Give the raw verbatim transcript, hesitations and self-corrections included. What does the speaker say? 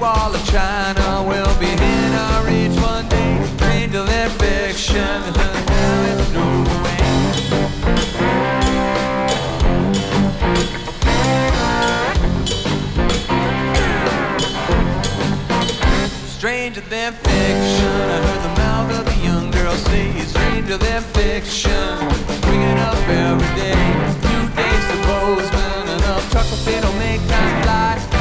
Wall of China will be in our reach one day. Stranger than fiction, now it's thrown away. Stranger than fiction, I heard the mouth of the young girl say. Stranger than fiction, waking up every day.